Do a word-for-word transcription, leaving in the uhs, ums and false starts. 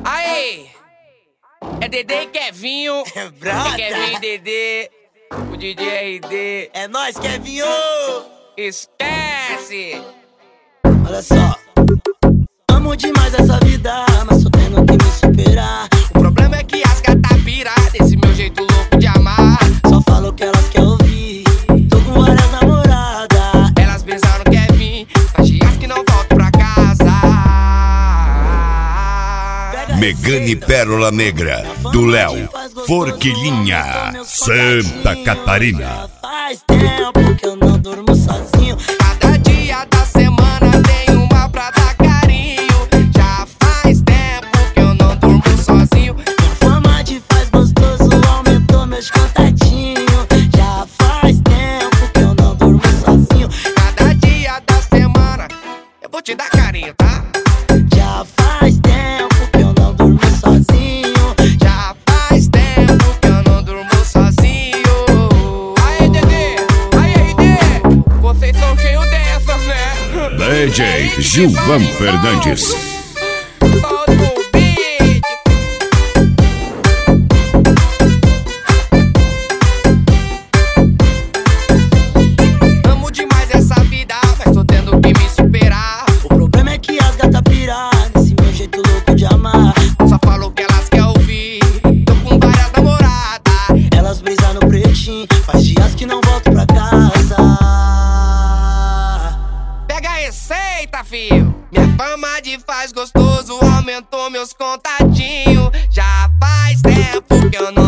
Aí, é Dedê e Kevinho. É brota. É Kevinho e Dedê, o D J R D. É nóis, Kevinho! Esquece! Olha só, amo demais essa vida, mas tô tendo que me superar. O problema é que as gatas piram desse meu jeito louco de amar. Só falo o que elas querem ouvir, tô com várias namoradas. Elas pensaram que é vir, mas dias que não volto pra casa. Megane Pérola Negra, do Léo, Forquilinha, Santa Catarina. Faz tempo que eu não durmo sozinho. Cada dia da semana tem uma pra dar carinho. Já faz tempo que eu não durmo sozinho. Minha fama de faz gostoso aumentou meus contatinhos. Já faz tempo que eu não durmo sozinho. Cada dia da semana eu vou te dar carinho, tá? Já faz tempo que eu não durmo sozinho. Já faz tempo que eu não durmo sozinho. Aê, Dedê! Aê, Dedê! Vocês são cheios dessas, né? D J Gilvan Fernandes. Solta o beat. Amo demais essa vida, mas tô tendo que me superar. O problema é que as gatas piram nesse meu jeito louco de amar. Só falo o que elas querem ouvir. Tô com várias namoradas. Elas brisam no pretinho, faz dias que não volto pra casa. Pega a receita, filho. Minha fama de faz gostoso aumentou meus contatinhos. Já faz tempo que eu não